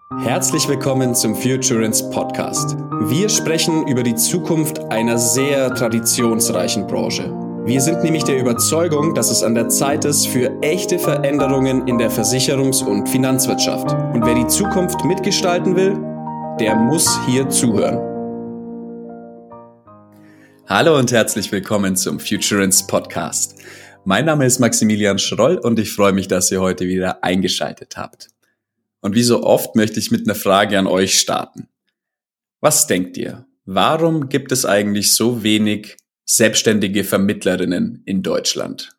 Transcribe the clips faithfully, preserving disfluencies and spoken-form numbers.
Herzlich willkommen zum Futurance Podcast. Wir sprechen über die Zukunft einer sehr traditionsreichen Branche. Wir sind nämlich der Überzeugung, dass es an der Zeit ist für echte Veränderungen in der Versicherungs- und Finanzwirtschaft. Und wer die Zukunft mitgestalten will, der muss hier zuhören. Hallo und herzlich willkommen zum Futurance Podcast. Mein Name ist Maximilian Schroll und ich freue mich, dass ihr heute wieder eingeschaltet habt. Und wie so oft möchte ich mit einer Frage an euch starten. Was denkt ihr? Warum gibt es eigentlich so wenig selbstständige Vermittlerinnen in Deutschland?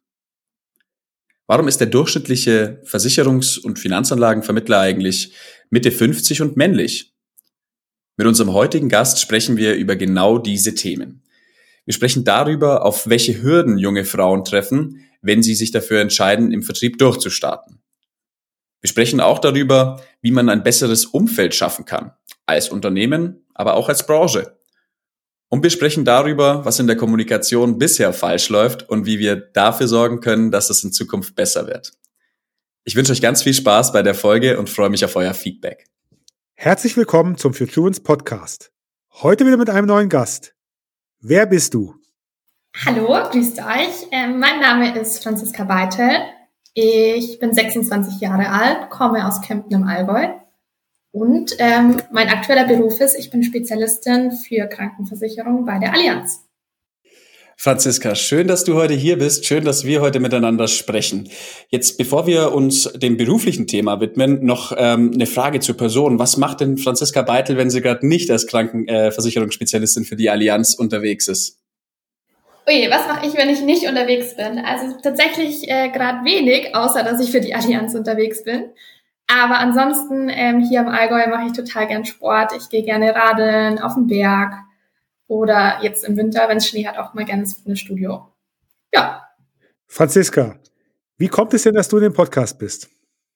Warum ist der durchschnittliche Versicherungs- und Finanzanlagenvermittler eigentlich Mitte fünfzig und männlich? Mit unserem heutigen Gast sprechen wir über genau diese Themen. Wir sprechen darüber, auf welche Hürden junge Frauen treffen, wenn sie sich dafür entscheiden, im Vertrieb durchzustarten. Wir sprechen auch darüber, wie man ein besseres Umfeld schaffen kann, als Unternehmen, aber auch als Branche. Und wir sprechen darüber, was in der Kommunikation bisher falsch läuft und wie wir dafür sorgen können, dass es in Zukunft besser wird. Ich wünsche euch ganz viel Spaß bei der Folge und freue mich auf euer Feedback. Herzlich willkommen zum Futurance Podcast. Heute wieder mit einem neuen Gast. Wer bist du? Hallo, grüßt euch. Ähm, mein Name ist Franziska Beitel. Ich bin sechsundzwanzig Jahre alt, komme aus Kempten im Allgäu und ähm, mein aktueller Beruf ist, ich bin Spezialistin für Krankenversicherung bei der Allianz. Franziska, schön, dass du heute hier bist. Schön, dass wir heute miteinander sprechen. Jetzt, bevor wir uns dem beruflichen Thema widmen, noch ähm, eine Frage zur Person. Was macht denn Franziska Beitel, wenn sie gerade nicht als Krankenversicherungsspezialistin für die Allianz unterwegs ist? Oje, was mache ich, wenn ich nicht unterwegs bin? Also tatsächlich äh, gerade wenig, außer dass ich für die Allianz unterwegs bin. Aber ansonsten ähm, hier im Allgäu mache ich total gern Sport. Ich gehe gerne radeln auf den Berg oder jetzt im Winter, wenn es Schnee hat, auch mal gerne ins Fitnessstudio. Ja. Franziska, wie kommt es denn, dass du in dem Podcast bist?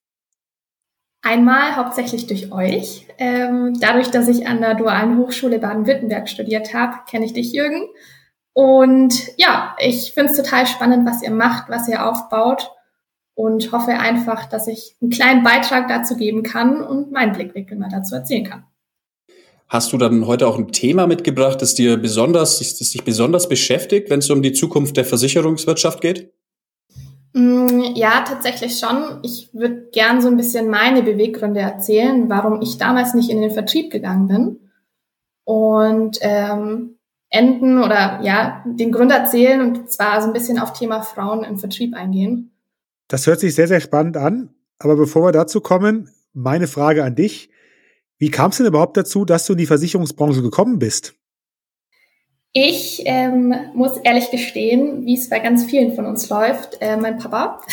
Einmal hauptsächlich durch euch. Ähm, dadurch, dass ich an der Dualen Hochschule Baden-Württemberg studiert habe, kenne ich dich, Jürgen. Und ja, ich finde es total spannend, was ihr macht, was ihr aufbaut und hoffe einfach, dass ich einen kleinen Beitrag dazu geben kann und meinen Blickwinkel mal dazu erzählen kann. Hast du dann heute auch ein Thema mitgebracht, das dir besonders, das dich besonders beschäftigt, wenn es um die Zukunft der Versicherungswirtschaft geht? Ja, tatsächlich schon. Ich würde gern so ein bisschen meine Beweggründe erzählen, warum ich damals nicht in den Vertrieb gegangen bin. Und ähm, enden oder ja, den Grund erzählen und zwar so ein bisschen auf Thema Frauen im Vertrieb eingehen. Das hört sich sehr, sehr spannend an. Aber bevor wir dazu kommen, meine Frage an dich. Wie kam es denn überhaupt dazu, dass du in die Versicherungsbranche gekommen bist? Ich ähm, muss ehrlich gestehen, wie es bei ganz vielen von uns läuft, äh, mein Papa,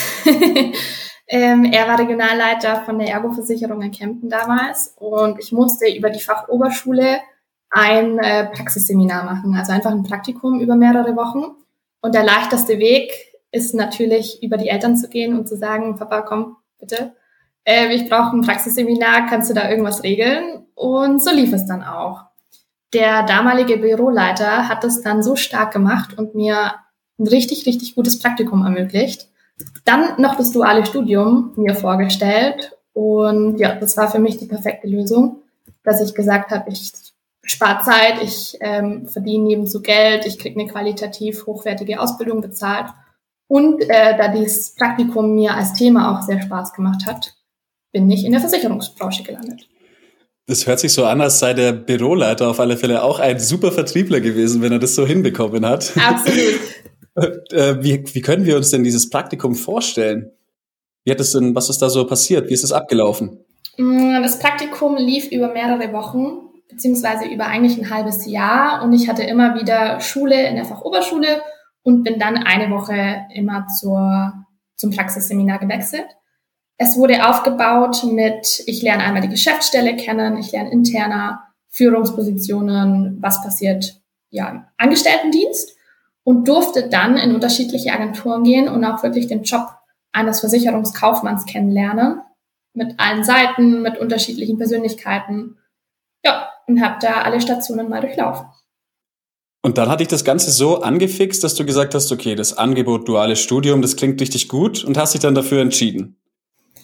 ähm, er war Regionalleiter von der Ergo-Versicherung in Kempten damals und ich musste über die Fachoberschule ein äh, Praxisseminar machen, also einfach ein Praktikum über mehrere Wochen. Und der leichteste Weg ist natürlich, über die Eltern zu gehen und zu sagen, Papa, komm, bitte, äh, ich brauche ein Praxisseminar, kannst du da irgendwas regeln? Und so lief es dann auch. Der damalige Büroleiter hat es dann so stark gemacht und mir ein richtig, richtig gutes Praktikum ermöglicht. Dann noch das duale Studium mir vorgestellt und ja, das war für mich die perfekte Lösung, dass ich gesagt habe, ich spare Zeit, ich ähm, verdiene nebenzu Geld, ich kriege eine qualitativ hochwertige Ausbildung bezahlt und äh, da dieses Praktikum mir als Thema auch sehr Spaß gemacht hat, bin ich in der Versicherungsbranche gelandet. Das hört sich so an, als sei der Büroleiter auf alle Fälle auch ein super Vertriebler gewesen, wenn er das so hinbekommen hat. Absolut. äh, wie, wie können wir uns denn dieses Praktikum vorstellen? Wie hat es denn, was ist da so passiert? Wie ist es abgelaufen? Das Praktikum lief über mehrere Wochen, beziehungsweise über eigentlich ein halbes Jahr und ich hatte immer wieder Schule in der Fachoberschule und bin dann eine Woche immer zur, zum Praxisseminar gewechselt. Es wurde aufgebaut mit, ich lerne einmal die Geschäftsstelle kennen, ich lerne interner Führungspositionen, was passiert ja im Angestelltendienst und durfte dann in unterschiedliche Agenturen gehen und auch wirklich den Job eines Versicherungskaufmanns kennenlernen, mit allen Seiten, mit unterschiedlichen Persönlichkeiten. Ja, und habe da alle Stationen mal durchlaufen. Und dann hat dich das Ganze so angefixt, dass du gesagt hast, okay, das Angebot duales Studium, das klingt richtig gut und hast dich dann dafür entschieden.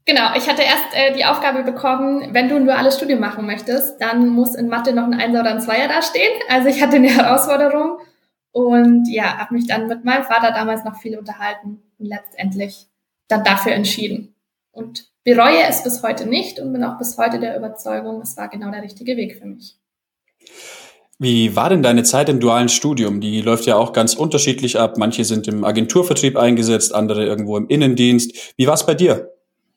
Genau, ich hatte erst äh, die Aufgabe bekommen, wenn du ein duales Studium machen möchtest, dann muss in Mathe noch ein Einser oder ein Zweier dastehen. Also ich hatte eine Herausforderung und ja, habe mich dann mit meinem Vater damals noch viel unterhalten und letztendlich dann dafür entschieden. Und bereue es bis heute nicht und bin auch bis heute der Überzeugung, es war genau der richtige Weg für mich. Wie war denn deine Zeit im dualen Studium? Die läuft ja auch ganz unterschiedlich ab. Manche sind im Agenturvertrieb eingesetzt, andere irgendwo im Innendienst. Wie war es bei dir?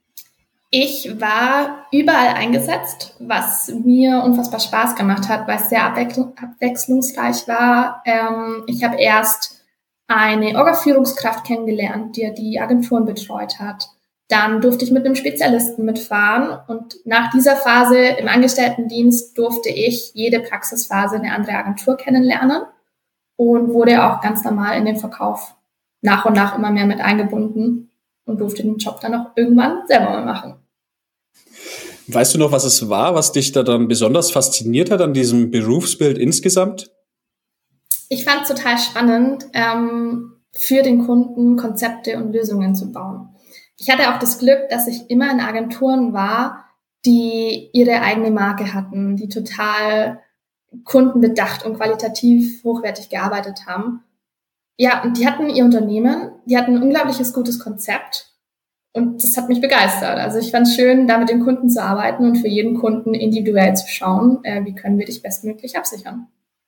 Ich war überall eingesetzt, was mir unfassbar Spaß gemacht hat, weil es sehr abwechsl- abwechslungsreich war. Ähm, ich habe erst eine Orga-Führungskraft kennengelernt, die die Agenturen betreut hat. Dann durfte ich mit einem Spezialisten mitfahren und nach dieser Phase im Angestelltendienst durfte ich jede Praxisphase eine andere Agentur kennenlernen und wurde auch ganz normal in den Verkauf nach und nach immer mehr mit eingebunden und durfte den Job dann auch irgendwann selber mal machen. Weißt du noch, was es war, was dich da dann besonders fasziniert hat an diesem Berufsbild insgesamt? Ich fand es total spannend, ähm, für den Kunden Konzepte und Lösungen zu bauen. Ich hatte auch das Glück, dass ich immer in Agenturen war, die ihre eigene Marke hatten, die total kundenbedacht und qualitativ hochwertig gearbeitet haben. Ja, und die hatten ihr Unternehmen, die hatten ein unglaubliches gutes Konzept und das hat mich begeistert. Also ich fand es schön, da mit den Kunden zu arbeiten und für jeden Kunden individuell zu schauen, äh, wie können wir dich bestmöglich absichern.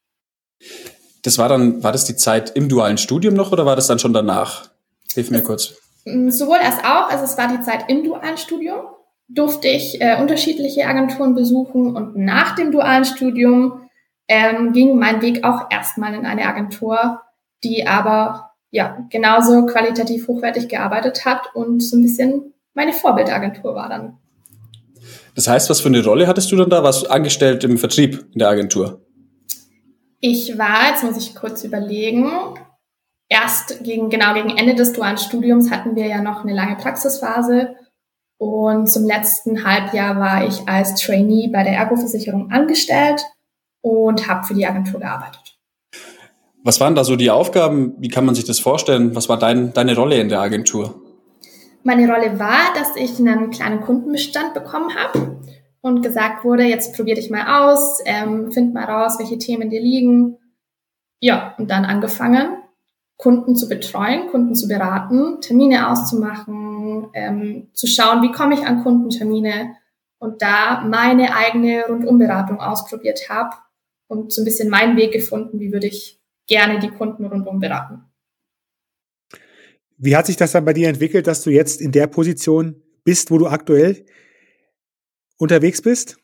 Das war dann, war das die Zeit im dualen Studium noch oder war das dann schon danach? Hilf mir kurz. Sowohl als auch, also es war die Zeit im dualen Studium, durfte ich äh, unterschiedliche Agenturen besuchen und nach dem dualen Studium ähm, ging mein Weg auch erstmal in eine Agentur, die aber ja genauso qualitativ hochwertig gearbeitet hat und so ein bisschen meine Vorbildagentur war dann. Das heißt, was für eine Rolle hattest du dann da? Warst du angestellt im Vertrieb in der Agentur? Ich war, jetzt muss ich kurz überlegen, erst gegen, genau gegen Ende des dualen Studiums hatten wir ja noch eine lange Praxisphase und zum letzten Halbjahr war ich als Trainee bei der Ergo-Versicherung angestellt und habe für die Agentur gearbeitet. Was waren da so die Aufgaben? Wie kann man sich das vorstellen? Was war dein, deine Rolle in der Agentur? Meine Rolle war, dass ich einen kleinen Kundenbestand bekommen habe und gesagt wurde, jetzt probier dich mal aus, ähm, find mal raus, welche Themen dir liegen. Ja, und dann angefangen, Kunden zu betreuen, Kunden zu beraten, Termine auszumachen, ähm, zu schauen, wie komme ich an Kundentermine und da meine eigene Rundumberatung ausprobiert habe und so ein bisschen meinen Weg gefunden, wie würde ich gerne die Kunden rundum beraten. Wie hat sich das dann bei dir entwickelt, dass du jetzt in der Position bist, wo du aktuell unterwegs bist?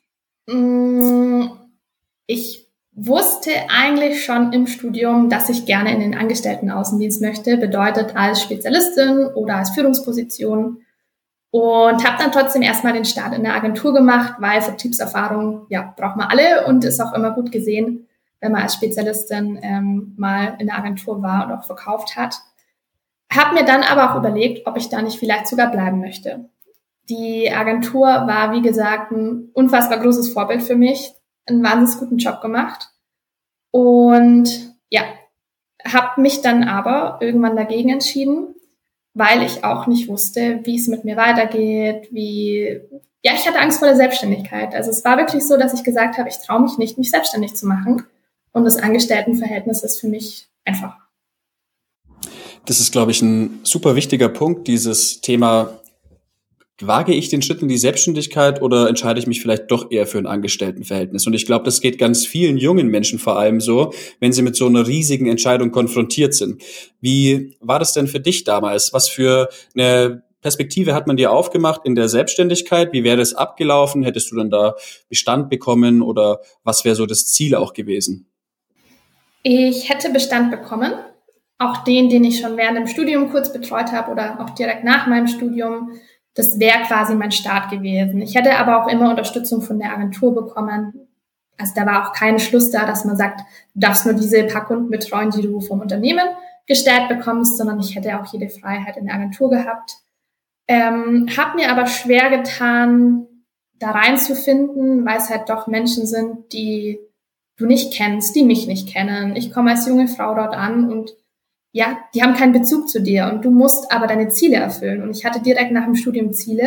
Ich wusste eigentlich schon im Studium, dass ich gerne in den Angestelltenaußendienst möchte, bedeutet als Spezialistin oder als Führungsposition und habe dann trotzdem erstmal den Start in der Agentur gemacht, weil Vertriebserfahrung, ja, braucht man alle und ist auch immer gut gesehen, wenn man als Spezialistin ähm, mal in der Agentur war und auch verkauft hat. Habe mir dann aber auch überlegt, ob ich da nicht vielleicht sogar bleiben möchte. Die Agentur war, wie gesagt, ein unfassbar großes Vorbild für mich, einen wahnsinnig guten Job gemacht und ja, habe mich dann aber irgendwann dagegen entschieden, weil ich auch nicht wusste, wie es mit mir weitergeht, wie, ja, ich hatte Angst vor der Selbstständigkeit. Also es war wirklich so, dass ich gesagt habe, ich traue mich nicht, mich selbstständig zu machen und das Angestelltenverhältnis ist für mich einfach. Das ist, glaube ich, ein super wichtiger Punkt, dieses Thema, wage ich den Schritt in die Selbstständigkeit oder entscheide ich mich vielleicht doch eher für ein Angestelltenverhältnis? Und ich glaube, das geht ganz vielen jungen Menschen vor allem so, wenn sie mit so einer riesigen Entscheidung konfrontiert sind. Wie war das denn für dich damals? Was für eine Perspektive hat man dir aufgemacht in der Selbstständigkeit? Wie wäre das abgelaufen? Hättest du dann da Bestand bekommen oder was wäre so das Ziel auch gewesen? Ich hätte Bestand bekommen, auch den, den ich schon während dem Studium kurz betreut habe oder auch direkt nach meinem Studium. Das wäre quasi mein Start gewesen. Ich hätte aber auch immer Unterstützung von der Agentur bekommen. Also da war auch kein Schluss da, dass man sagt, du darfst nur diese paar Kunden betreuen, die du vom Unternehmen gestellt bekommst, sondern ich hätte auch jede Freiheit in der Agentur gehabt. Ähm, habe mir aber schwer getan, da reinzufinden, weil es halt doch Menschen sind, die du nicht kennst, die mich nicht kennen. Ich komme als junge Frau dort an und ja, die haben keinen Bezug zu dir und du musst aber deine Ziele erfüllen. Und ich hatte direkt nach dem Studium Ziele,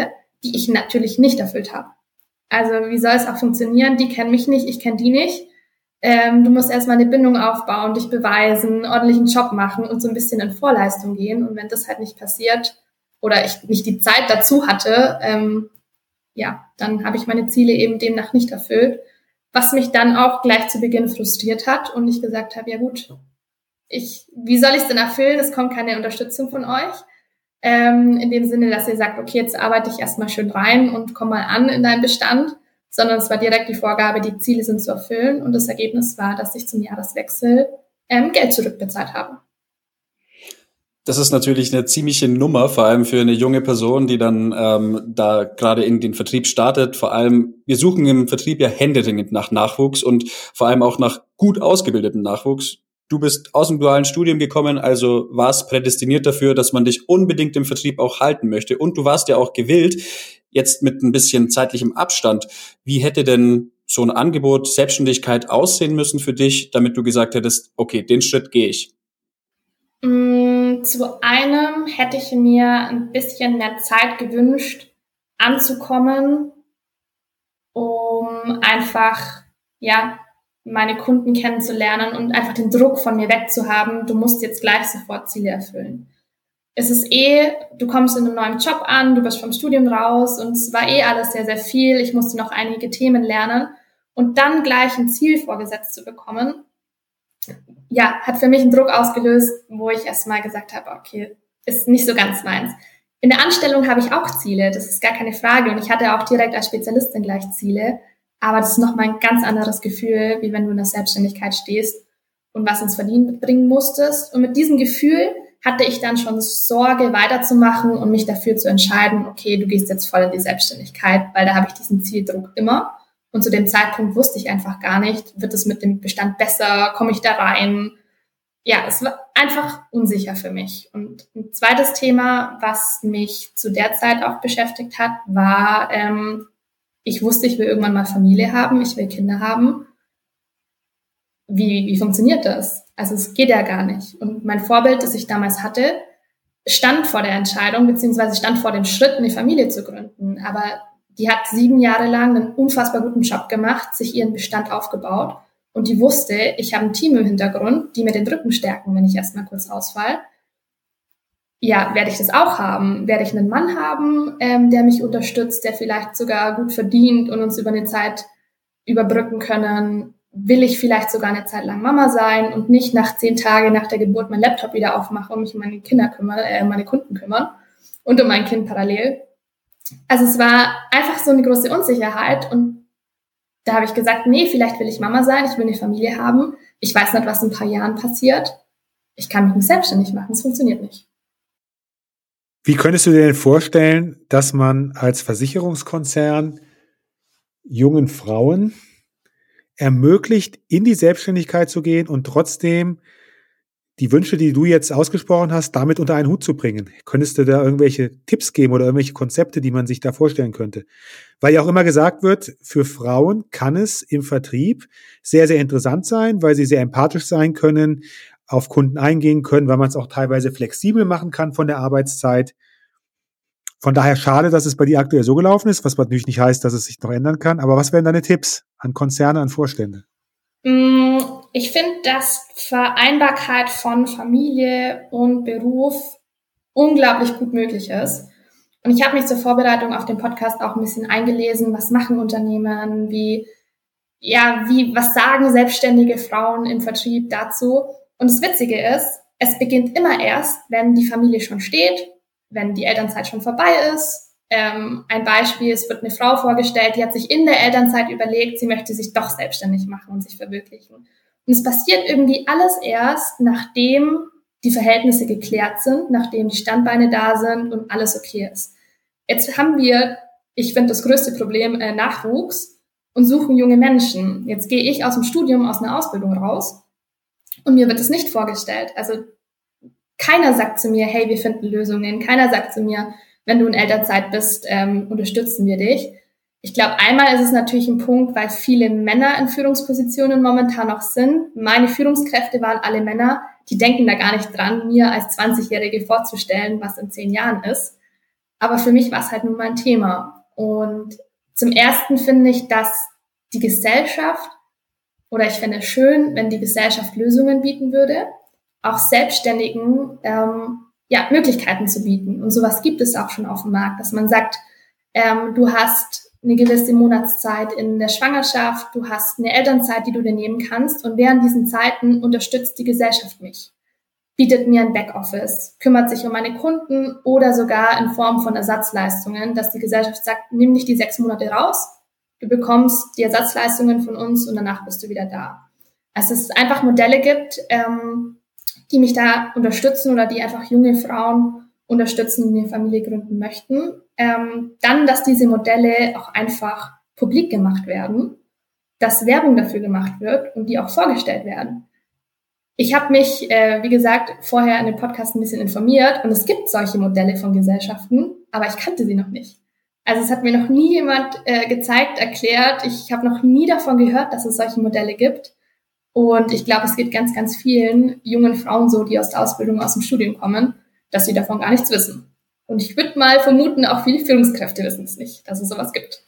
die ich natürlich nicht erfüllt habe. Also wie soll es auch funktionieren? Die kennen mich nicht, ich kenne die nicht. Ähm, du musst erstmal eine Bindung aufbauen, dich beweisen, ordentlichen Job machen und so ein bisschen in Vorleistung gehen. Und wenn das halt nicht passiert oder ich nicht die Zeit dazu hatte, ähm, ja, dann habe ich meine Ziele eben demnach nicht erfüllt. Was mich dann auch gleich zu Beginn frustriert hat und ich gesagt habe, ja gut, ich, wie soll ich es denn erfüllen? Es kommt keine Unterstützung von euch. Ähm, in dem Sinne, dass ihr sagt, okay, jetzt arbeite ich erstmal schön rein und komm mal an in deinem Bestand. Sondern es war direkt die Vorgabe, die Ziele sind zu erfüllen. Und das Ergebnis war, dass ich zum Jahreswechsel ähm, Geld zurückbezahlt habe. Das ist natürlich eine ziemliche Nummer, vor allem für eine junge Person, die dann ähm, da gerade in den Vertrieb startet. Vor allem, wir suchen im Vertrieb ja händeringend nach Nachwuchs und vor allem auch nach gut ausgebildetem Nachwuchs. Du bist aus dem dualen Studium gekommen, also warst prädestiniert dafür, dass man dich unbedingt im Vertrieb auch halten möchte. Und du warst ja auch gewillt, jetzt mit ein bisschen zeitlichem Abstand. Wie hätte denn so ein Angebot Selbstständigkeit aussehen müssen für dich, damit du gesagt hättest, okay, den Schritt gehe ich? Mm, zu einem hätte ich mir ein bisschen mehr Zeit gewünscht, anzukommen, um einfach, ja, meine Kunden kennenzulernen und einfach den Druck von mir wegzuhaben, du musst jetzt gleich sofort Ziele erfüllen. Es ist eh, du kommst in einem neuen Job an, du bist vom Studium raus und es war eh alles sehr, sehr viel. Ich musste noch einige Themen lernen und dann gleich ein Ziel vorgesetzt zu bekommen, ja, hat für mich einen Druck ausgelöst, wo ich erstmal gesagt habe, okay, ist nicht so ganz meins. In der Anstellung habe ich auch Ziele, das ist gar keine Frage und ich hatte auch direkt als Spezialistin gleich Ziele, aber das ist nochmal ein ganz anderes Gefühl, wie wenn du in der Selbstständigkeit stehst und was ins Verdienen bringen musstest und mit diesem Gefühl hatte ich dann schon Sorge, weiterzumachen und mich dafür zu entscheiden, okay, du gehst jetzt voll in die Selbstständigkeit, weil da habe ich diesen Zieldruck immer. Und zu dem Zeitpunkt wusste ich einfach gar nicht, wird es mit dem Bestand besser, komme ich da rein? Ja, es war einfach unsicher für mich. Und ein zweites Thema, was mich zu der Zeit auch beschäftigt hat, war, ähm, ich wusste, ich will irgendwann mal Familie haben, ich will Kinder haben. Wie, wie funktioniert das? Also es geht ja gar nicht. Und mein Vorbild, das ich damals hatte, stand vor der Entscheidung, beziehungsweise stand vor dem Schritt, eine Familie zu gründen. Aber die hat sieben Jahre lang einen unfassbar guten Job gemacht, sich ihren Bestand aufgebaut. Und die wusste, ich habe ein Team im Hintergrund, die mir den Rücken stärken, wenn ich erstmal kurz ausfall. Ja, werde ich das auch haben? Werde ich einen Mann haben, ähm, der mich unterstützt, der vielleicht sogar gut verdient und uns über eine Zeit überbrücken können? Will ich vielleicht sogar eine Zeit lang Mama sein und nicht nach zehn Tagen nach der Geburt meinen Laptop wieder aufmache und mich um meine Kinder kümmern, äh, meine Kunden kümmern und um mein Kind parallel? Also es war einfach so eine große Unsicherheit und da habe ich gesagt, nee, vielleicht will ich Mama sein, ich will eine Familie haben. Ich weiß nicht, was in ein paar Jahren passiert. Ich kann mich nicht selbstständig machen, es funktioniert nicht. Wie könntest du dir denn vorstellen, dass man als Versicherungskonzern jungen Frauen ermöglicht, in die Selbstständigkeit zu gehen und trotzdem die Wünsche, die du jetzt ausgesprochen hast, damit unter einen Hut zu bringen? Könntest du da irgendwelche Tipps geben oder irgendwelche Konzepte, die man sich da vorstellen könnte? Weil ja auch immer gesagt wird, für Frauen kann es im Vertrieb sehr, sehr interessant sein, weil sie sehr empathisch sein können, auf Kunden eingehen können, weil man es auch teilweise flexibel machen kann von der Arbeitszeit. Von daher schade, dass es bei dir aktuell so gelaufen ist, was natürlich nicht heißt, dass es sich noch ändern kann. Aber was wären deine Tipps an Konzerne, an Vorstände? Ich finde, dass Vereinbarkeit von Familie und Beruf unglaublich gut möglich ist. Und ich habe mich zur Vorbereitung auf den Podcast auch ein bisschen eingelesen, was machen Unternehmen, wie, ja, wie, was sagen selbstständige Frauen im Vertrieb dazu. Und das Witzige ist, es beginnt immer erst, wenn die Familie schon steht, wenn die Elternzeit schon vorbei ist. Ähm, ein Beispiel, es wird eine Frau vorgestellt, die hat sich in der Elternzeit überlegt, sie möchte sich doch selbstständig machen und sich verwirklichen. Und es passiert irgendwie alles erst, nachdem die Verhältnisse geklärt sind, nachdem die Standbeine da sind und alles okay ist. Jetzt haben wir, ich finde, das größte Problem, äh, Nachwuchs und suchen junge Menschen. Jetzt gehe ich aus dem Studium, aus einer Ausbildung raus und mir wird es nicht vorgestellt. Also keiner sagt zu mir, hey, wir finden Lösungen. Keiner sagt zu mir, wenn du in Elternzeit bist, ähm, unterstützen wir dich. Ich glaube, einmal ist es natürlich ein Punkt, weil viele Männer in Führungspositionen momentan noch sind. Meine Führungskräfte waren alle Männer, die denken da gar nicht dran, mir als zwanzigjährige vorzustellen, was in zehn Jahren ist. Aber für mich war es halt nun mal ein Thema. Und zum Ersten finde ich, dass die Gesellschaft, oder ich fände es schön, wenn die Gesellschaft Lösungen bieten würde, auch Selbstständigen ähm, ja, Möglichkeiten zu bieten. Und sowas gibt es auch schon auf dem Markt, dass man sagt, ähm, du hast eine gewisse Monatszeit in der Schwangerschaft, du hast eine Elternzeit, die du dir nehmen kannst, und während diesen Zeiten unterstützt die Gesellschaft mich, bietet mir ein Backoffice, kümmert sich um meine Kunden oder sogar in Form von Ersatzleistungen, dass die Gesellschaft sagt, nimm dich die sechs Monate raus, du bekommst die Ersatzleistungen von uns und danach bist du wieder da. Also es einfach Modelle gibt, ähm, die mich da unterstützen oder die einfach junge Frauen unterstützen, die eine Familie gründen möchten. Ähm, dann, dass diese Modelle auch einfach publik gemacht werden, dass Werbung dafür gemacht wird und die auch vorgestellt werden. Ich habe mich, äh, wie gesagt, vorher in dem Podcast ein bisschen informiert und es gibt solche Modelle von Gesellschaften, aber ich kannte sie noch nicht. Also es hat mir noch nie jemand äh, gezeigt, erklärt. Ich habe noch nie davon gehört, dass es solche Modelle gibt. Und ich glaube, es geht ganz, ganz vielen jungen Frauen so, die aus der Ausbildung, aus dem Studium kommen, dass sie davon gar nichts wissen. Und ich würde mal vermuten, auch viele Führungskräfte wissen es nicht, dass es sowas gibt.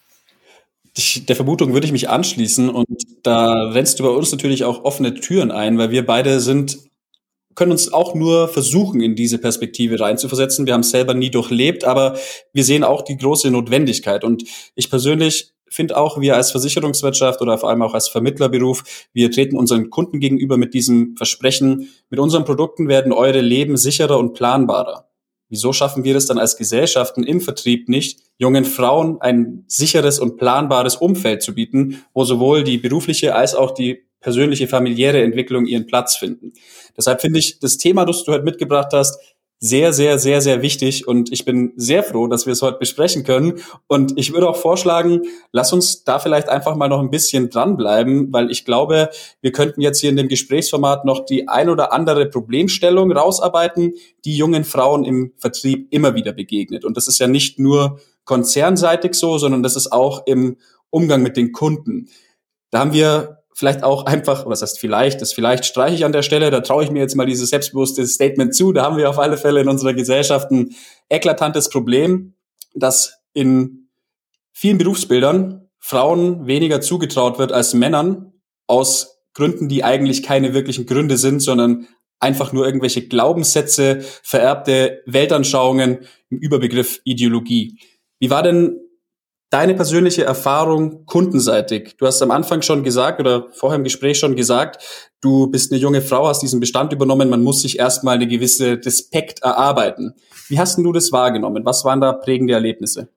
Der Vermutung würde ich mich anschließen, und da rennst du bei uns natürlich auch offene Türen ein, weil wir beide sind, können uns auch nur versuchen, in diese Perspektive reinzuversetzen. Wir haben es selber nie durchlebt, aber wir sehen auch die große Notwendigkeit. Und ich persönlich finde auch, wir als Versicherungswirtschaft oder vor allem auch als Vermittlerberuf, wir treten unseren Kunden gegenüber mit diesem Versprechen, mit unseren Produkten werden eure Leben sicherer und planbarer. Wieso schaffen wir das dann als Gesellschaften im Vertrieb nicht, jungen Frauen ein sicheres und planbares Umfeld zu bieten, wo sowohl die berufliche als auch die persönliche, familiäre Entwicklung ihren Platz finden? Deshalb finde ich das Thema, das du heute mitgebracht hast, sehr, sehr, sehr, sehr wichtig, und ich bin sehr froh, dass wir es heute besprechen können. Und ich würde auch vorschlagen, lass uns da vielleicht einfach mal noch ein bisschen dranbleiben, weil ich glaube, wir könnten jetzt hier in dem Gesprächsformat noch die ein oder andere Problemstellung rausarbeiten, die jungen Frauen im Vertrieb immer wieder begegnet. Und das ist ja nicht nur konzernseitig so, sondern das ist auch im Umgang mit den Kunden. Da haben wir vielleicht auch einfach, oder das heißt vielleicht, das vielleicht streiche ich an der Stelle, da traue ich mir jetzt mal dieses selbstbewusste Statement zu, da haben wir auf alle Fälle in unserer Gesellschaft ein eklatantes Problem, dass in vielen Berufsbildern Frauen weniger zugetraut wird als Männern, aus Gründen, die eigentlich keine wirklichen Gründe sind, sondern einfach nur irgendwelche Glaubenssätze, vererbte Weltanschauungen im Überbegriff Ideologie. Wie war denn deine persönliche Erfahrung kundenseitig? Du hast am Anfang schon gesagt oder vorher im Gespräch schon gesagt, du bist eine junge Frau, hast diesen Bestand übernommen, man muss sich erstmal eine gewisse Respekt erarbeiten. Wie hast denn du das wahrgenommen? Was waren da prägende Erlebnisse?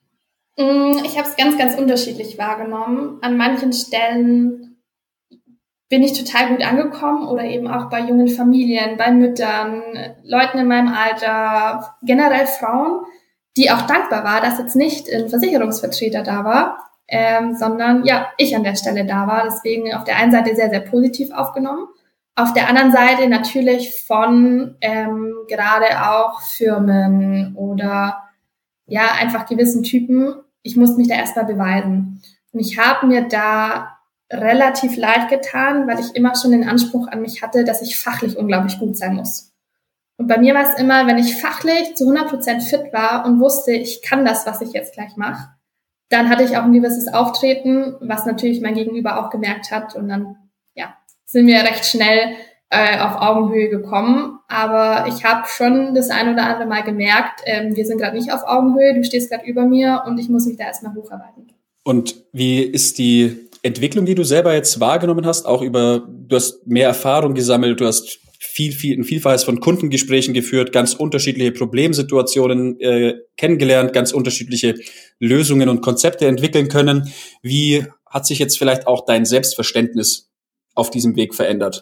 Ich habe es ganz, ganz unterschiedlich wahrgenommen. An manchen Stellen bin ich total gut angekommen oder eben auch bei jungen Familien, bei Müttern, Leuten in meinem Alter, generell Frauen, die auch dankbar war, dass jetzt nicht ein Versicherungsvertreter da war, ähm, sondern ja, ich an der Stelle da war. Deswegen auf der einen Seite sehr, sehr positiv aufgenommen. Auf der anderen Seite natürlich von ähm, gerade auch Firmen oder ja, einfach gewissen Typen. Ich musste mich da erstmal beweisen. Und ich habe mir da relativ leicht getan, weil ich immer schon den Anspruch an mich hatte, dass ich fachlich unglaublich gut sein muss. Und bei mir war es immer, wenn ich fachlich zu hundert Prozent fit war und wusste, ich kann das, was ich jetzt gleich mache, dann hatte ich auch ein gewisses Auftreten, was natürlich mein Gegenüber auch gemerkt hat. Und dann ja, sind wir recht schnell äh, auf Augenhöhe gekommen. Aber ich habe schon das ein oder andere Mal gemerkt, ähm, wir sind gerade nicht auf Augenhöhe, du stehst gerade über mir und ich muss mich da erstmal hocharbeiten. Und wie ist die Entwicklung, die du selber jetzt wahrgenommen hast, auch über, du hast mehr Erfahrung gesammelt, du hast viel, viel, ein Vielfaches von Kundengesprächen geführt, ganz unterschiedliche Problemsituationen äh, kennengelernt, ganz unterschiedliche Lösungen und Konzepte entwickeln können. Wie hat sich jetzt vielleicht auch dein Selbstverständnis auf diesem Weg verändert?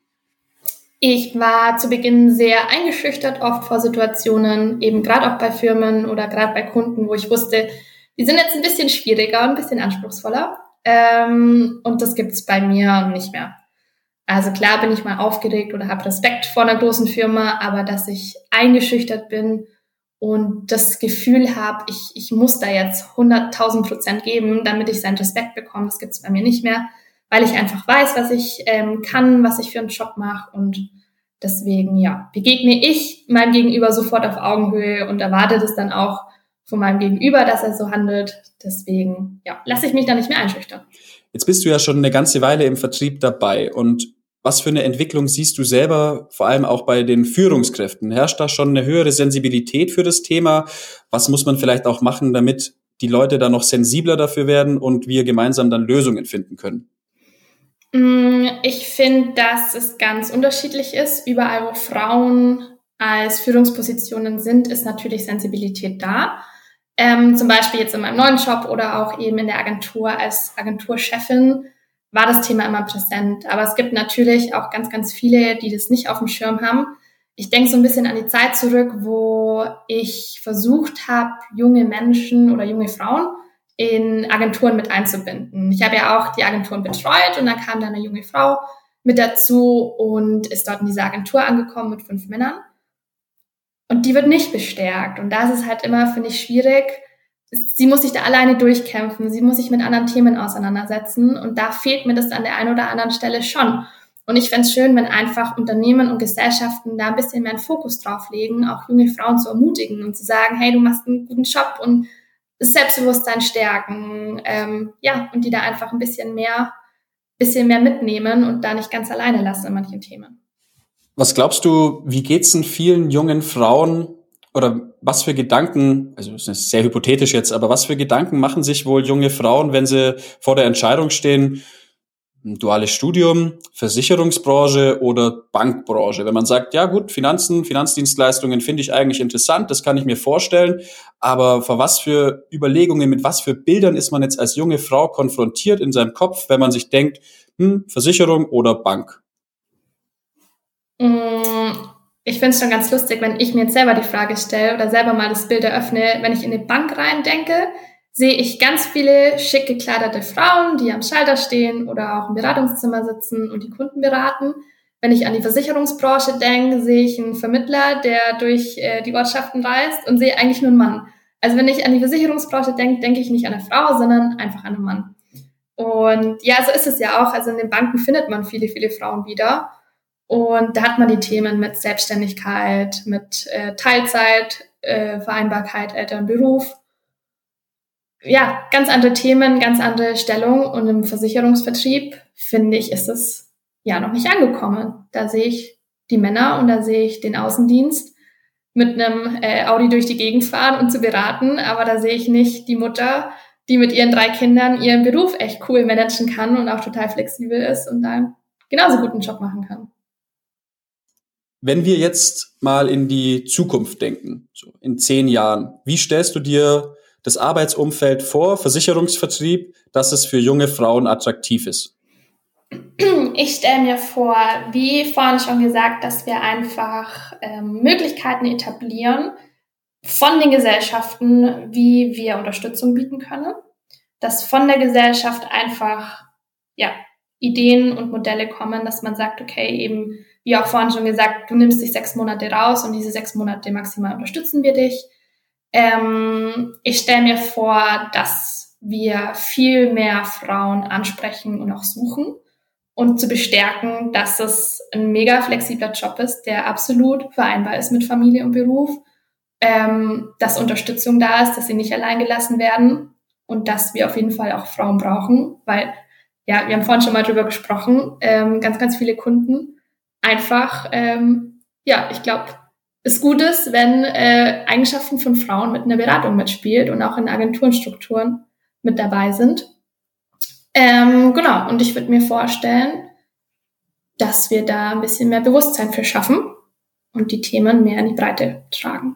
Ich war zu Beginn sehr eingeschüchtert oft vor Situationen, eben gerade auch bei Firmen oder gerade bei Kunden, wo ich wusste, die sind jetzt ein bisschen schwieriger und ein bisschen anspruchsvoller. Ähm, und das gibt's bei mir nicht mehr. Also klar bin ich mal aufgeregt oder habe Respekt vor einer großen Firma, aber dass ich eingeschüchtert bin und das Gefühl habe, ich, ich muss da jetzt hunderttausend Prozent geben, damit ich seinen Respekt bekomme, das gibt's bei mir nicht mehr, weil ich einfach weiß, was ich ähm, kann, was ich für einen Job mache, und deswegen ja begegne ich meinem Gegenüber sofort auf Augenhöhe und erwarte das dann auch von meinem Gegenüber, dass er so handelt. Deswegen, ja, lasse ich mich da nicht mehr einschüchtern. Jetzt bist du ja schon eine ganze Weile im Vertrieb dabei. Und was für eine Entwicklung siehst du selber, vor allem auch bei den Führungskräften? Herrscht da schon eine höhere Sensibilität für das Thema? Was muss man vielleicht auch machen, damit die Leute da noch sensibler dafür werden und wir gemeinsam dann Lösungen finden können? Ich finde, dass es ganz unterschiedlich ist. Überall, wo Frauen als Führungspositionen sind, ist natürlich Sensibilität da. Ähm, zum Beispiel jetzt in meinem neuen Job oder auch eben in der Agentur als Agenturchefin war das Thema immer präsent. Aber es gibt natürlich auch ganz, ganz viele, die das nicht auf dem Schirm haben. Ich denke so ein bisschen an die Zeit zurück, wo ich versucht habe, junge Menschen oder junge Frauen in Agenturen mit einzubinden. Ich habe ja auch die Agenturen betreut und dann kam da eine junge Frau mit dazu und ist dort in dieser Agentur angekommen mit fünf Männern. Und die wird nicht bestärkt. Und da ist es halt immer, finde ich, schwierig. Sie muss sich da alleine durchkämpfen. Sie muss sich mit anderen Themen auseinandersetzen. Und da fehlt mir das an der einen oder anderen Stelle schon. Und ich fände es schön, wenn einfach Unternehmen und Gesellschaften da ein bisschen mehr einen Fokus drauf legen, auch junge Frauen zu ermutigen und zu sagen, hey, du machst einen guten Job und das Selbstbewusstsein stärken. Ähm, ja, und die da einfach ein bisschen mehr, bisschen mehr mitnehmen und da nicht ganz alleine lassen in manchen Themen. Was glaubst du, wie geht's denn vielen jungen Frauen oder was für Gedanken, also das ist sehr hypothetisch jetzt, aber was für Gedanken machen sich wohl junge Frauen, wenn sie vor der Entscheidung stehen, ein duales Studium, Versicherungsbranche oder Bankbranche? Wenn man sagt, ja gut, Finanzen, Finanzdienstleistungen finde ich eigentlich interessant, das kann ich mir vorstellen, aber vor was für Überlegungen, mit was für Bildern ist man jetzt als junge Frau konfrontiert in seinem Kopf, wenn man sich denkt, hm, Versicherung oder Bank? Ich finde es schon ganz lustig, wenn ich mir jetzt selber die Frage stelle oder selber mal das Bild eröffne, wenn ich in eine Bank rein denke, sehe ich ganz viele schick gekleidete Frauen, die am Schalter stehen oder auch im Beratungszimmer sitzen und die Kunden beraten. Wenn ich an die Versicherungsbranche denke, sehe ich einen Vermittler, der durch äh, die Ortschaften reist und sehe eigentlich nur einen Mann. Also wenn ich an die Versicherungsbranche denke, denke ich nicht an eine Frau, sondern einfach an einen Mann. Und ja, so ist es ja auch. Also in den Banken findet man viele, viele Frauen wieder. Und da hat man die Themen mit Selbstständigkeit, mit äh, Teilzeit, äh, Vereinbarkeit, Elternberuf. Ja, ganz andere Themen, ganz andere Stellung. Und im Versicherungsvertrieb, finde ich, ist es ja noch nicht angekommen. Da sehe ich die Männer und da sehe ich den Außendienst mit einem äh, Audi durch die Gegend fahren und zu beraten. Aber da sehe ich nicht die Mutter, die mit ihren drei Kindern ihren Beruf echt cool managen kann und auch total flexibel ist und da genauso guten Job machen kann. Wenn wir jetzt mal in die Zukunft denken, so in zehn Jahren, wie stellst du dir das Arbeitsumfeld vor, Versicherungsvertrieb, dass es für junge Frauen attraktiv ist? Ich stelle mir vor, wie vorhin schon gesagt, dass wir einfach ähm, Möglichkeiten etablieren von den Gesellschaften, wie wir Unterstützung bieten können, dass von der Gesellschaft einfach ja Ideen und Modelle kommen, dass man sagt, okay, eben wie auch vorhin schon gesagt, du nimmst dich sechs Monate raus und diese sechs Monate maximal unterstützen wir dich. Ähm, ich stelle mir vor, dass wir viel mehr Frauen ansprechen und auch suchen und zu bestärken, dass es ein mega flexibler Job ist, der absolut vereinbar ist mit Familie und Beruf, ähm, dass Unterstützung da ist, dass sie nicht allein gelassen werden und dass wir auf jeden Fall auch Frauen brauchen, weil, ja, wir haben vorhin schon mal drüber gesprochen, ähm, ganz, ganz viele Kunden einfach, ähm, ja, ich glaube, es gut ist, wenn äh, Eigenschaften von Frauen mit einer Beratung mitspielt und auch in Agenturenstrukturen mit dabei sind. Ähm, genau, und ich würde mir vorstellen, dass wir da ein bisschen mehr Bewusstsein für schaffen und die Themen mehr in die Breite tragen.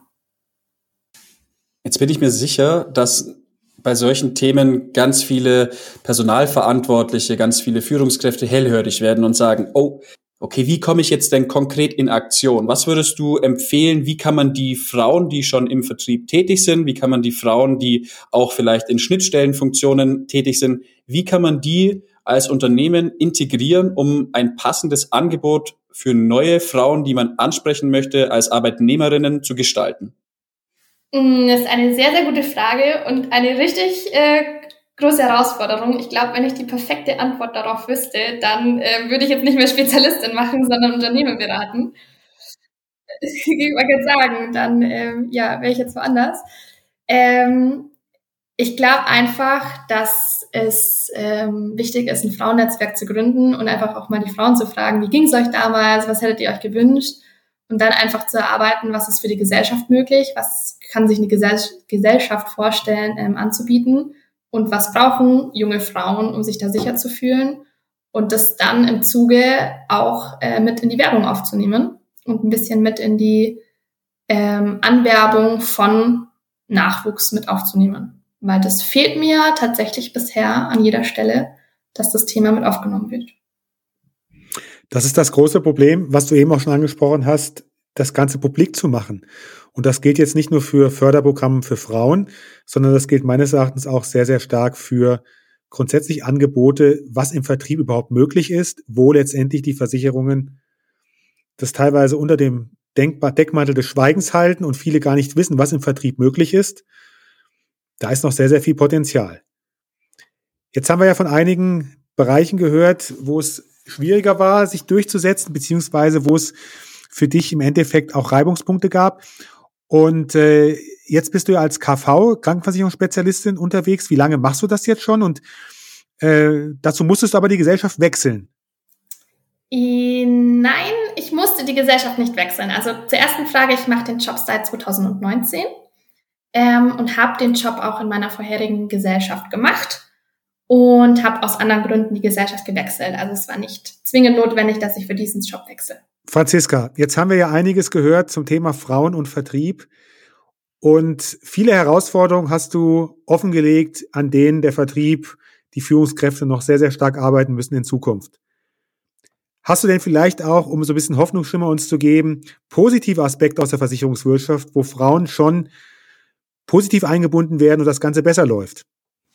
Jetzt bin ich mir sicher, dass bei solchen Themen ganz viele Personalverantwortliche, ganz viele Führungskräfte hellhörig werden und sagen, oh, okay, wie komme ich jetzt denn konkret in Aktion? Was würdest du empfehlen? Wie kann man die Frauen, die schon im Vertrieb tätig sind, wie kann man die Frauen, die auch vielleicht in Schnittstellenfunktionen tätig sind, wie kann man die als Unternehmen integrieren, um ein passendes Angebot für neue Frauen, die man ansprechen möchte, als Arbeitnehmerinnen zu gestalten? Das ist eine sehr, sehr gute Frage und eine richtig äh, große Herausforderung. Ich glaube, wenn ich die perfekte Antwort darauf wüsste, dann äh, würde ich jetzt nicht mehr Spezialistin machen, sondern Unternehmen beraten. Ich wollte gerade sagen, dann äh, ja, wäre ich jetzt woanders. Ähm, ich glaube einfach, dass es ähm, wichtig ist, ein Frauennetzwerk zu gründen und einfach auch mal die Frauen zu fragen, wie ging es euch damals, was hättet ihr euch gewünscht? Und dann einfach zu erarbeiten, was ist für die Gesellschaft möglich, was kann sich eine Gesell- Gesellschaft vorstellen, ähm, anzubieten und was brauchen junge Frauen, um sich da sicher zu fühlen und das dann im Zuge auch äh, mit in die Werbung aufzunehmen und ein bisschen mit in die ähm, Anwerbung von Nachwuchs mit aufzunehmen. Weil das fehlt mir tatsächlich bisher an jeder Stelle, dass das Thema mit aufgenommen wird. Das ist das große Problem, was du eben auch schon angesprochen hast, das Ganze publik zu machen. Und das gilt jetzt nicht nur für Förderprogramme für Frauen, sondern das gilt meines Erachtens auch sehr, sehr stark für grundsätzlich Angebote, was im Vertrieb überhaupt möglich ist, wo letztendlich die Versicherungen das teilweise unter dem Denkbar- Deckmantel des Schweigens halten und viele gar nicht wissen, was im Vertrieb möglich ist. Da ist noch sehr, sehr viel Potenzial. Jetzt haben wir ja von einigen Bereichen gehört, wo es schwieriger war, sich durchzusetzen, beziehungsweise wo es für dich im Endeffekt auch Reibungspunkte gab. Und äh, jetzt bist du ja als K V, Krankenversicherungsspezialistin, unterwegs. Wie lange machst du das jetzt schon? Und äh, dazu musstest du aber die Gesellschaft wechseln. Nein, ich musste die Gesellschaft nicht wechseln. Also zur ersten Frage, ich mache den Job seit zwanzig neunzehn ähm, und habe den Job auch in meiner vorherigen Gesellschaft gemacht und habe aus anderen Gründen die Gesellschaft gewechselt. Also es war nicht zwingend notwendig, dass ich für diesen Job wechsle. Franziska, jetzt haben wir ja einiges gehört zum Thema Frauen und Vertrieb und viele Herausforderungen hast du offengelegt, an denen der Vertrieb, die Führungskräfte noch sehr, sehr stark arbeiten müssen in Zukunft. Hast du denn vielleicht auch, um so ein bisschen Hoffnungsschimmer uns zu geben, positive Aspekte aus der Versicherungswirtschaft, wo Frauen schon positiv eingebunden werden und das Ganze besser läuft?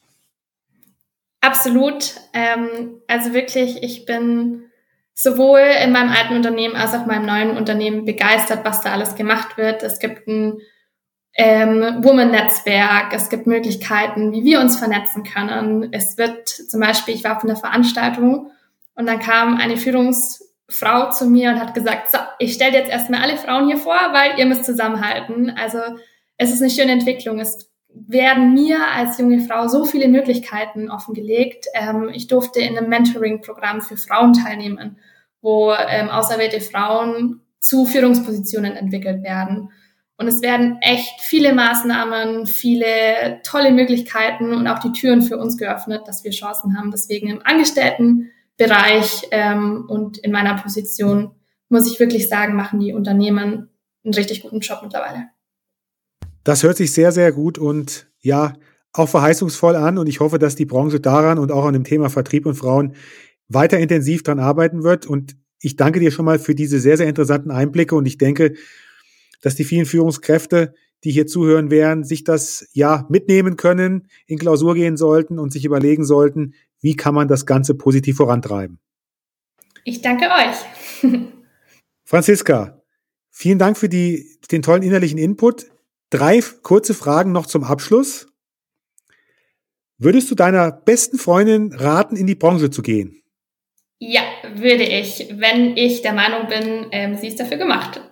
Absolut. Ähm, also wirklich, ich bin sowohl in meinem alten Unternehmen als auch in meinem neuen Unternehmen begeistert, was da alles gemacht wird. Es gibt ein ähm, Woman-Netzwerk, es gibt Möglichkeiten, wie wir uns vernetzen können. Es wird zum Beispiel, ich war auf einer Veranstaltung und dann kam eine Führungsfrau zu mir und hat gesagt, so, ich stelle jetzt erstmal alle Frauen hier vor, weil ihr müsst zusammenhalten. Also es ist eine schöne Entwicklung. Es werden mir als junge Frau so viele Möglichkeiten offengelegt. Ähm, ich durfte in einem Mentoring-Programm für Frauen teilnehmen, wo ähm, auserwählte Frauen zu Führungspositionen entwickelt werden. Und es werden echt viele Maßnahmen, viele tolle Möglichkeiten und auch die Türen für uns geöffnet, dass wir Chancen haben. Deswegen im Angestelltenbereich ähm, und in meiner Position, muss ich wirklich sagen, machen die Unternehmen einen richtig guten Job mittlerweile. Das hört sich sehr, sehr gut und ja, auch verheißungsvoll an. Und ich hoffe, dass die Branche daran und auch an dem Thema Vertrieb und Frauen weiter intensiv dran arbeiten wird. Und ich danke dir schon mal für diese sehr, sehr interessanten Einblicke. Und ich denke, dass die vielen Führungskräfte, die hier zuhören werden, sich das ja mitnehmen können, in Klausur gehen sollten und sich überlegen sollten, wie kann man das Ganze positiv vorantreiben. Ich danke euch. Franziska, vielen Dank für die, den tollen innerlichen Input. Drei kurze Fragen noch zum Abschluss. Würdest du deiner besten Freundin raten, in die Branche zu gehen? Ja, würde ich, wenn ich der Meinung bin, ähm, sie ist dafür gemacht.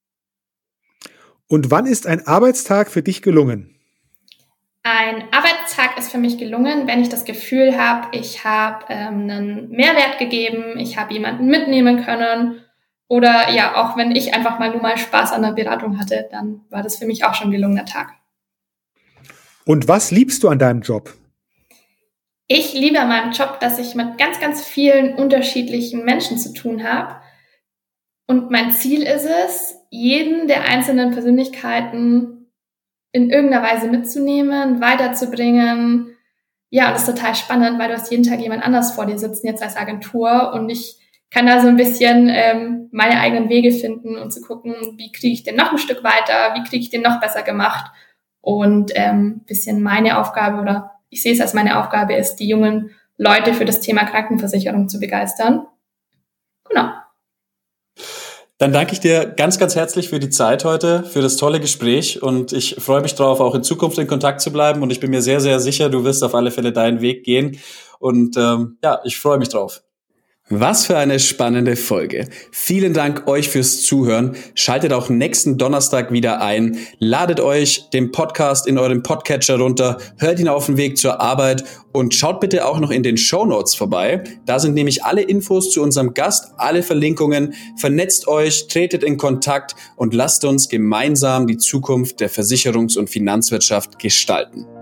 Und wann ist ein Arbeitstag für dich gelungen? Ein Arbeitstag ist für mich gelungen, wenn ich das Gefühl habe, ich habe ähm, einen Mehrwert gegeben, ich habe jemanden mitnehmen können oder ja, auch wenn ich einfach mal nur mal Spaß an der Beratung hatte, dann war das für mich auch schon ein gelungener Tag. Und was liebst du an deinem Job? Ich liebe an meinem Job, dass ich mit ganz, ganz vielen unterschiedlichen Menschen zu tun habe. Und mein Ziel ist es, jeden der einzelnen Persönlichkeiten in irgendeiner Weise mitzunehmen, weiterzubringen. Ja, und das ist total spannend, weil du hast jeden Tag jemand anders vor dir sitzen, jetzt als Agentur. Und ich kann da so ein bisschen ähm, meine eigenen Wege finden und zu gucken, wie kriege ich den noch ein Stück weiter, wie kriege ich den noch besser gemacht. Und ähm, bisschen meine Aufgabe, oder ich sehe es als meine Aufgabe ist, die jungen Leute für das Thema Krankenversicherung zu begeistern. Genau. Dann danke ich dir ganz, ganz herzlich für die Zeit heute, für das tolle Gespräch und ich freue mich darauf, auch in Zukunft in Kontakt zu bleiben und ich bin mir sehr, sehr sicher, du wirst auf alle Fälle deinen Weg gehen und ähm, ja, ich freue mich drauf. Was für eine spannende Folge. Vielen Dank euch fürs Zuhören. Schaltet auch nächsten Donnerstag wieder ein. Ladet euch den Podcast in eurem Podcatcher runter, hört ihn auf dem Weg zur Arbeit und schaut bitte auch noch in den Shownotes vorbei. Da sind nämlich alle Infos zu unserem Gast, alle Verlinkungen. Vernetzt euch, tretet in Kontakt und lasst uns gemeinsam die Zukunft der Versicherungs- und Finanzwirtschaft gestalten.